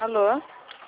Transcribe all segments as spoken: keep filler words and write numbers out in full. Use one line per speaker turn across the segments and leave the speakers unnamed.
Alô?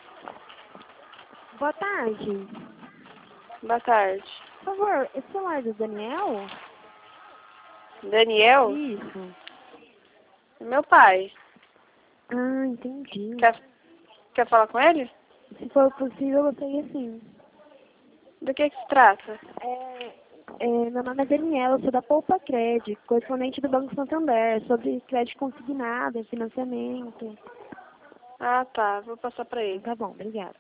Boa tarde.
Boa tarde.
Por favor, esse celular é do Daniel?
Daniel?
Isso.
Meu pai.
Ah, entendi.
Quer, quer falar com ele?
Se for possível, eu gostaria sim.
Do que que se trata?
É, é, meu nome é Daniel, eu sou da Poupa Cred, correspondente do Banco Santander, sobre crédito consignado e financiamento.
Ah, tá. Vou passar pra ele.
Tá bom, obrigada.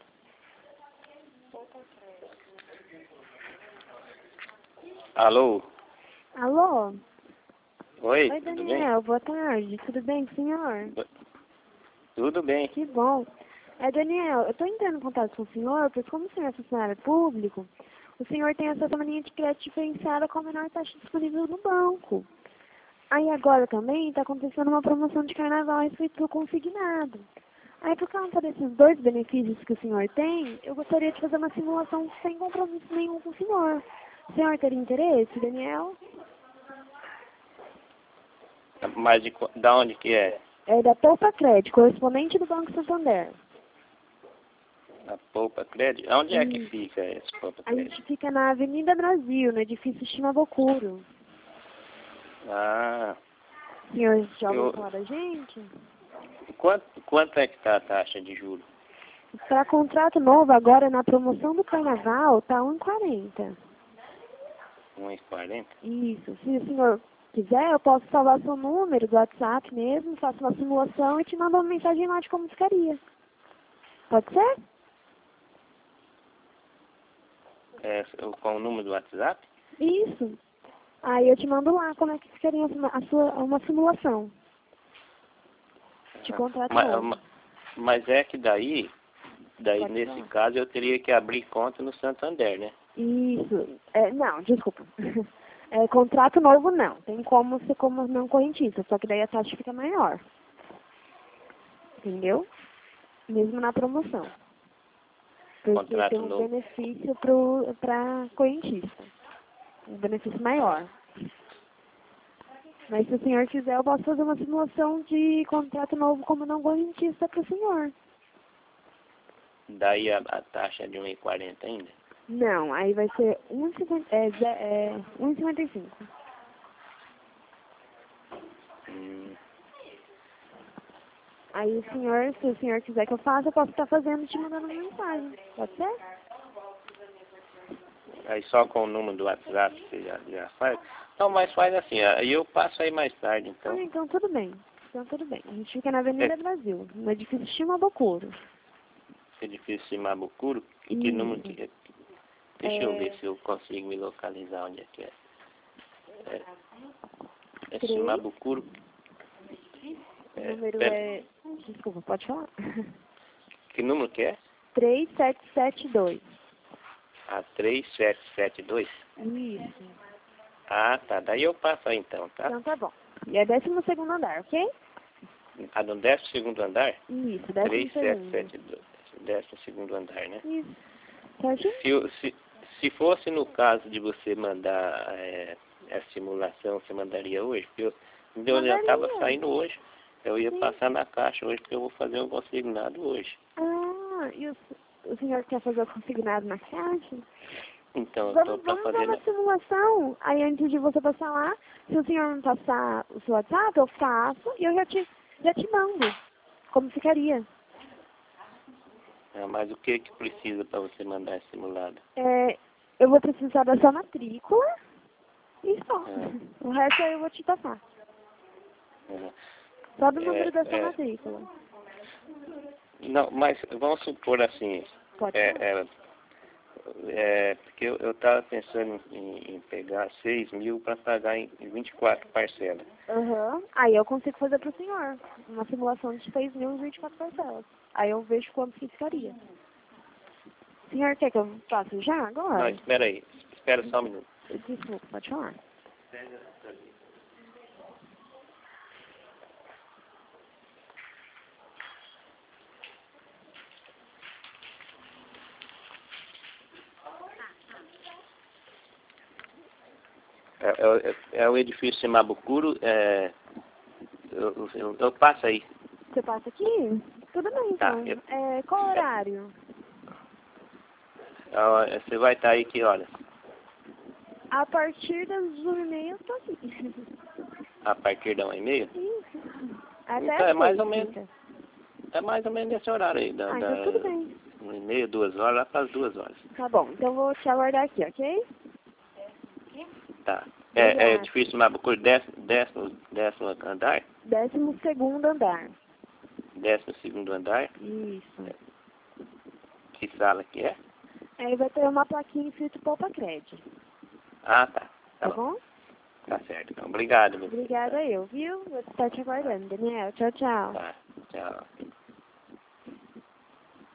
Alô?
Alô?
Oi,
Oi,
tudo bem?
Daniel, boa tarde. Tudo bem com o senhor?
Tudo bem.
Que bom. É, Daniel, eu estou entrando em contato com o senhor, porque como o senhor é funcionário público, o senhor tem acesso a uma linha de crédito diferenciada com a menor taxa disponível no banco. Aí agora também está acontecendo uma promoção de carnaval restrito consignado. Aí por causa desses dois benefícios que o senhor tem, eu gostaria de fazer uma simulação sem compromisso nenhum com o senhor. O senhor teria interesse, Daniel?
Mas de, qu- da onde que é?
É da Poupa Cred, correspondente do Banco Santander.
A Poupa Crédito? Onde é que
Hum.
fica esse Poupa
A gente
Crédito?
fica na Avenida Brasil, no edifício Shimabukuro.
Ah,
O senhor já ouviu
eu,
falar da gente?
quanto, quanto é que está a taxa de juros?
Para contrato novo, agora na promoção do carnaval, tá um e quarenta.
um real e quarenta?
Isso. Se o senhor quiser, eu posso salvar seu número do WhatsApp mesmo, faço uma simulação e te mando uma mensagem lá de como ficaria. Pode ser?
É, o- com o número do WhatsApp?
Isso. Aí eu te mando lá como é que ficaria a sua, uma simulação de
Ah,
contrato
mas,
novo.
ma- mas é que daí, daí
Pode
nesse
falar.
caso eu teria que abrir conta no Santander, né?
Isso. É, não, desculpa. É, contrato novo não. Tem como ser como não correntista, só que daí a taxa fica maior. Entendeu? Mesmo na promoção. Porque
Contrato
tem um
novo.
benefício para correntista. Um benefício maior. Mas se o senhor quiser, eu posso fazer uma simulação de contrato novo como não correntista para o senhor.
Daí a, a taxa é de um real e quarenta ainda?
Não, aí vai ser um e cinquenta é, ze- é, um e cinquenta e cinco.
Hum,
Aí o senhor, se o senhor quiser que eu faça, eu posso estar fazendo e te mandando uma mensagem. Pode ser?
aí só com o número do WhatsApp você já, já faz? Não, mas faz assim, aí eu passo aí mais tarde, então.
Ah, então tudo bem. Então tudo bem. A gente fica na Avenida
É.
Brasil, no edifício Shimabukuro.
Edifício Shimabukuro? E que número
Isso.
que é? Deixa eu
É,
ver se eu consigo me localizar onde é que é. É, é
três,
Shimabukuro.
o
É,
número
pera,
é... Desculpa, pode falar.
que número que é?
três sete sete dois.
A três sete sete dois?
Isso.
Ah, tá. Daí eu passo aí então, tá?
Então tá bom. E é décimo segundo andar, ok?
A do décimo segundo andar?
Isso, décimo
três sete
segundo.
sete dois. Décimo segundo andar, né?
Isso. Certinho?
Se, eu- se, se fosse no caso de você mandar é, a simulação, você mandaria hoje? Porque eu, eu já estava
Mandaria.
saindo hoje. Eu ia
Sim.
passar na caixa hoje, porque eu vou fazer um consignado hoje.
Ah, e o, o senhor quer fazer o consignado na caixa?
Então, eu estou
Vamos,
para
vamos ver
fazer...
uma simulação. Aí antes de você passar lá, se o senhor me passar o seu WhatsApp, eu faço e eu já te, já te mando. Como ficaria?
Ah, mas o que que precisa para você mandar esse simulado?
É, eu vou precisar da sua matrícula e só.
Ah.
O resto aí eu vou te passar.
Ah,
Só do
é,
número da sua
é,
matrícula.
não, mas vamos supor assim,
Pode
é,
falar.
é, é, porque eu estava pensando em, em pegar seis mil para pagar em vinte e quatro parcelas.
Aham. Aí eu consigo fazer pro senhor. Uma simulação de seis mil e vinte e quatro parcelas. Aí eu vejo quanto que ficaria. O senhor quer que eu faça já
Não,
agora?
espera aí, espera só um minuto.
Desculpa, pode falar.
É, é, é o edifício Shimabukuro, é, eu, eu, eu passo aí.
Você passa aqui? Tudo bem,
Tá,
então.
eu-
É, qual horário?
Ah, você vai estar aí que horas?
A partir das uma e meia eu tô aqui.
A partir da uma e meia?
Isso. Até
Então, é
às
mais
seis
ou menos.
fica.
É mais ou menos esse horário aí. Da,
Ah,
da,
então tudo bem.
uma e meia, duas horas, lá para as duas horas.
Tá bom, então eu vou te aguardar aqui, ok?
Tá. É, é
Obrigada.
difícil, mas por décimo, décimo, décimo andar?
Décimo segundo andar.
Décimo segundo andar?
Isso.
Que sala que é?
Aí vai ter uma plaquinha escrito Poupa Crédito.
Ah, tá.
Tá
Tá bom.
bom?
Tá certo. Então, obrigado, meu filho.
Obrigada eu, viu? Vou estar te aguardando, Daniel. Tchau, tchau.
Tá. Tchau.